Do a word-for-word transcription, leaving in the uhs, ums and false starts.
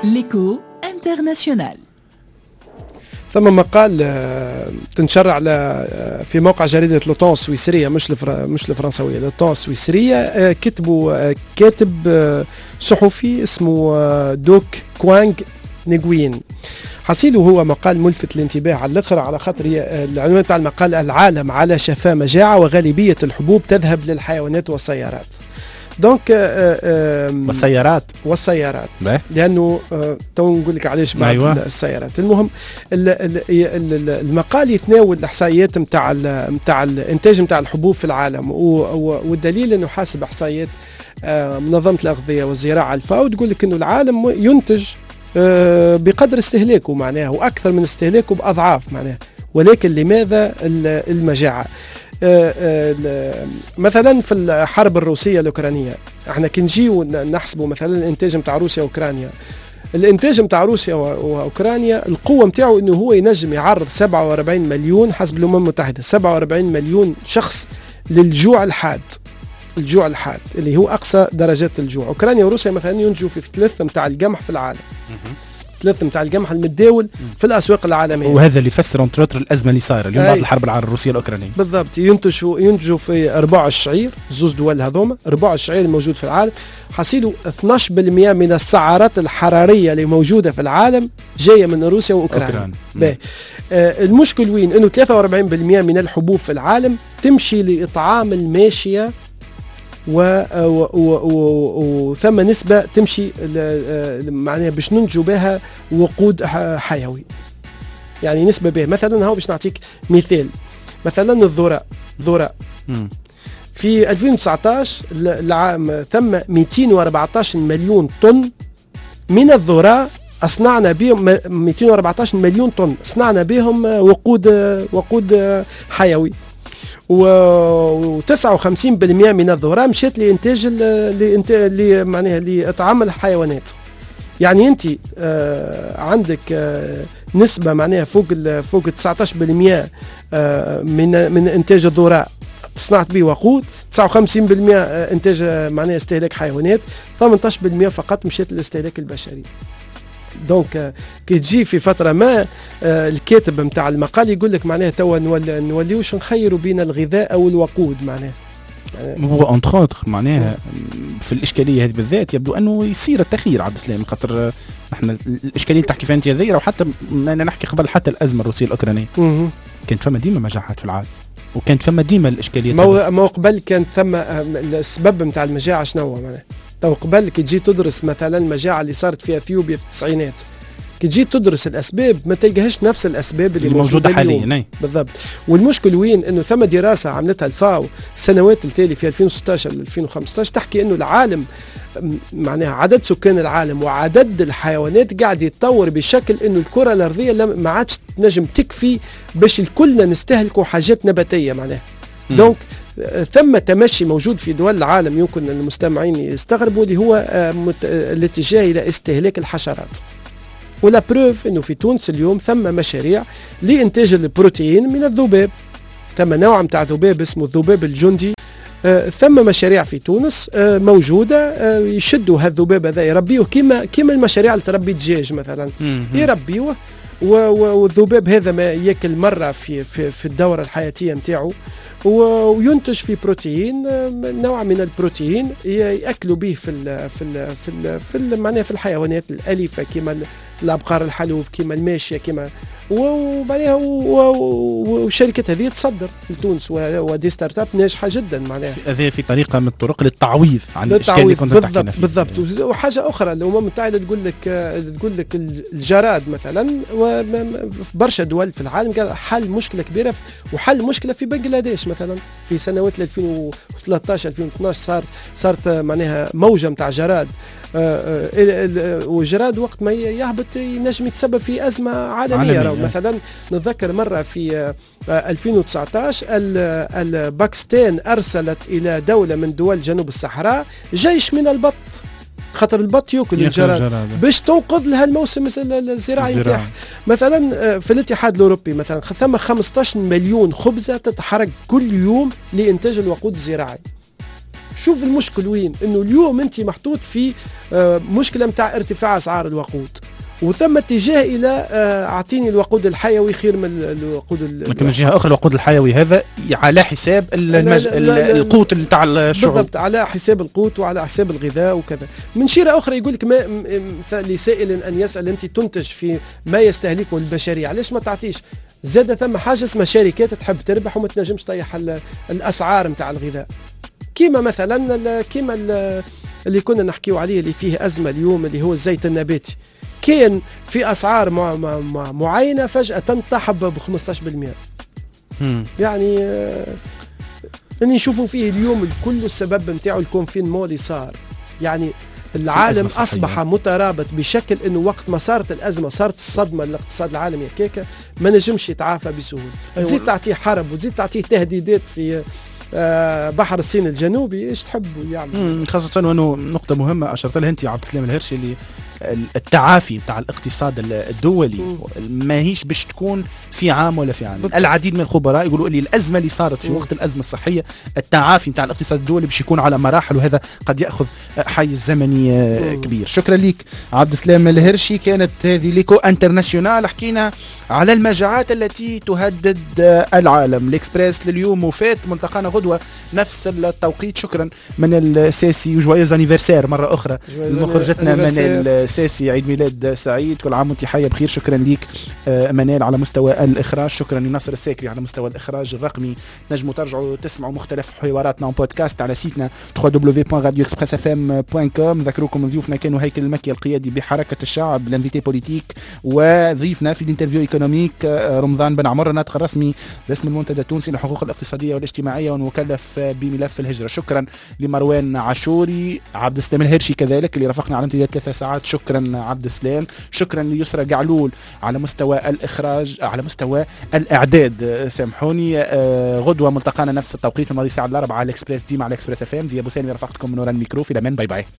ليكو انترناسيونال. ثم مقال تنشر على في موقع جريدة لوطون السويسرية، مش الفر... مش الفرنسوية، لوطون السويسرية. كتبوا كاتب صحفي اسمه دوك كوانغ نيغوين. حصيله هو مقال ملفت للانتباه على الاخر، على خاطر العنوان تاع المقال: العالم على شفا مجاعة وغالبية الحبوب تذهب للحيوانات والسيارات. دونك والسيارات والسيارات بيه. لانه تو نقول لك علاش بعد أيوة. السيارات. المهم المقال يتناول الاحصائيات نتاع نتاع الانتاج نتاع الحبوب في العالم، والدليل انه حاسب احصائيات منظمه الاغذيه والزراعه الفاو تقول لك انه العالم ينتج بقدر استهلاكه معناها، واكثر من استهلاكه باضعاف معناها. ولكن لماذا المجاعه؟ مثلا في الحرب الروسية الأوكرانية، احنا كنجيو نحسبوا مثلا الانتاج متاع روسيا وأوكرانيا. الانتاج متاع روسيا وأوكرانيا القوة متاعه انه هو ينجم يعرض سبعة وأربعين مليون حسب الأمم المتحدة، سبعة وأربعين مليون شخص للجوع الحاد. الجوع الحاد اللي هو أقصى درجات الجوع. أوكرانيا وروسيا مثلا ينتجوا في ثلاثة متاع القمح في العالم، ثلاثة متاع القمح المتداول في الأسواق العالمية. وهذا اللي يفسر انتر الأزمة اللي صايرة اليوم بعد الحرب الروسية الأوكرانية. بالضبط. ينتجوا ينتجوا في ربع الشعير، زوز دول هذوما ربع الشعير الموجود في العالم. حصيلوا اثناش بالمئة من السعرات الحرارية اللي موجودة في العالم جاية من روسيا وأوكرانيا. آه المشكل وين؟ إنه ثلاثة وأربعين بالمئة من الحبوب في العالم تمشي لإطعام الماشية، وثم نسبة تمشي معناها باش ننتجوا بها وقود حيوي، يعني نسبة بها. مثلا هاو باش نعطيك مثال، مثلا الذرة ذرة في ألفين وتسعطاش العام ثم مئتين وأربعطاش مليون طن من الذرة أصنعنا بهم، مئتين وأربعطاش مليون طن صنعنا بهم وقود وقود حيوي، و تسعة وخمسين بالمئة من الذرة مشات لإنتاج ل معناها لإطعام الحيوانات. يعني أنت آه عندك آه نسبة معناها فوق فوق تسعطاش بالمئة آه من من إنتاج الذرة صنعت به وقود، تسعة وخمسين بالمئة إنتاج معناها استهلاك حيوانات، ثمانية عشر بالمئة فقط مشات للاستهلاك البشري. دونك كي تجي في فترة ما الكاتب متاع المقال يقول لك معناها توا نوليوش نخيروا بين الغذاء أو الوقود معناها. هو انتر اوتر معناها في الإشكالية هذه بالذات يبدو أنه يصير التخيير عبد السلام، خاطر احنا الإشكالية اللي تحكي فيها أنت هذه، وحتى أنا نحكي قبل حتى الأزمة الروسية الأوكرانية كانت فما ديما مجاعات في العالم، وكانت فما ديما الإشكالية. ما ما قبل كانت ثم السبب متاع المجاعة شنو معناها؟ تو قبل كي تجي تدرس مثلا المجاعة اللي صارت في اثيوبيا في التسعينات، كي تجي تدرس الاسباب ما تلقاهاش نفس الاسباب اللي, اللي موجوده حاليا. بالضبط. والمشكل وين؟ انه ثم دراسه عملتها الفاو السنوات التالي في ألفين وستة عشر ل ألفين وخمسة عشر تحكي انه العالم معناها عدد سكان العالم وعدد الحيوانات قاعد يتطور بشكل انه الكره الارضيه ما عادش تنجم تكفي باش الكلنا نستهلكوا حاجات نباتيه معناها. دونك ثم تمشي موجود في دول العالم يمكن المستمعين يستغربوا اللي هو الاتجاه الى استهلاك الحشرات. ولا بروف انه في تونس اليوم ثم مشاريع لانتاج البروتين من الذباب، ثم نوع متاع ذباب اسمه الذباب الجندي. آه ثم مشاريع في تونس آه موجوده آه يشدوا هذا الذباب هذا يربيوه كيما كيما المشاريع اللي تربي الدجاج مثلا، يربيوه والذباب هذا ما ياكل مره في في, في الدوره الحياتيه نتاعو، وينتج في بروتين، نوع من البروتين ياكلوا به في ال في ال في ال في ال معناها في الحيوانات الاليفه كما الابقار الحلوب كما الماشيه كما، وبعدها والشركه هذه تصدر لتونس ودي ستارت اب ناجحه جدا معناها. هذه في طريقه من الطرق للتعويض عن الاشكال اللي كنا تحكينا فيه. بالضبط. وحاجه اخرى الامم المتحده تقول لك تقول لك الجراد مثلا وبرشا دول في العالم قال حل مشكله كبيره وحل مشكله في بنغلاديش مثلا في سنوات ألفين وثلاثطاش ألفين واثناش صار صارت معناها موجه نتاع جراد، وجراد وقت ما يهبط ينجم يتسبب في أزمة عالمية, عالمية. مثلا نتذكر مرة في ألفين وتسعطاش الباكستان أرسلت إلى دولة من دول جنوب الصحراء جيش من البط، خاطر البط يأكل الجراد باش تنقذ لها الموسم الزراعي نتاعها. مثلا في الاتحاد الأوروبي مثلا ثم خمسة عشر مليون خبزة تتحرك كل يوم لإنتاج الوقود الزراعي. شوف المشكل وين، انه اليوم انت محطوط في مشكله متاع ارتفاع اسعار الوقود، وثم اتجاه الى اعطيني الوقود الحيوي خير من الوقود. لكن من جهه اخرى الوقود الحيوي هذا على حساب المج... لا لا لا القوت نتاع الشعوب، بالضبط على حساب القوت وعلى حساب الغذاء وكذا. من شيره اخرى يقول لك ما لسائل ان يسال، انت تنتج في ما يستهلكه البشريه، علاش ما تعطيش زاد ثم حاجه اسمها شركات تحب تربح وما تنجمش تطيح الاسعار نتاع الغذاء، كيما مثلا كيما اللي كنا نحكيو عليه اللي فيه ازمه اليوم اللي هو الزيت النباتي، كان في اسعار مع مع مع معينه فجاه تنطحب ب خمسة عشر بالمئة. يعني آه اللي نشوفوا فيه اليوم الكل السبب نتاعو الكونفينمون اللي صار، يعني العالم اصبح مترابط بشكل انه وقت ما صارت الازمه صارت الصدمه للاقتصاد العالمي هكاك ما نجمش يتعافى بسهوله. أيوة. تزيد تعطيه حرب وتزيد تعطيه تهديدات في آه بحر الصين الجنوبي، ايش تحبوا يعمل؟ خاصه وانه نقطه مهمه اشرت لها انت عبد السلام الهرشي، اللي التعافي بتاع الاقتصاد الدولي ما هيش باش تكون في عام ولا في عام. العديد من الخبراء يقولوا لي الازمه اللي صارت في وقت الازمه الصحيه، التعافي بتاع الاقتصاد الدولي باش يكون على مراحل، وهذا قد ياخذ حيز زمني كبير. شكرا لك عبد السلام الهرشي. كانت هذه ليكو انترناسيونال، حكينا على المجاعات التي تهدد العالم. الاكسبريس لليوم وفات، ملتقانا غدوه نفس التوقيت. شكرا من الساسي وجوايز انيفرسير مره اخرى لمخرجتنا من ساسي، عيد ميلاد سعيد، كل عام وانت حيه بخير. شكرا ليك منال على مستوى الاخراج، شكرا لنصر الساكري على مستوى الاخراج الرقمي. نجموا ترجعوا تسمعوا مختلف حواراتنا وبودكاست على سيتنا دبليو دبليو دبليو بوان راديو اكسبريس اف ام بوان كوم. نذكركم ضيوفنا كانوا هيكل المكي القيادي بحركه الشعب لانفيتي بوليتيك، وضيفنا في الانترفيو ايكونوميك رمضان بن عمر، الناطق الرسمي باسم المنتدى التونسي للحقوق الاقتصاديه والاجتماعيه والمكلف بملف الهجره. شكرا لمروان عاشوري، عبد السلام الهرشي كذلك اللي رافقنا على امتداد ثلاث ساعات. شكرا عبد السلام. شكرا ليسرى قعلول على مستوى الاخراج، على مستوى الاعداد سامحوني. آه غدوه ملتقانا نفس التوقيت الماضي الساعه الاربعه على الاكسبريس ديما على الاكسبريس اف ام. دي ابو سالم رافقتكم من وراء الميكرو، في الامان، باي باي.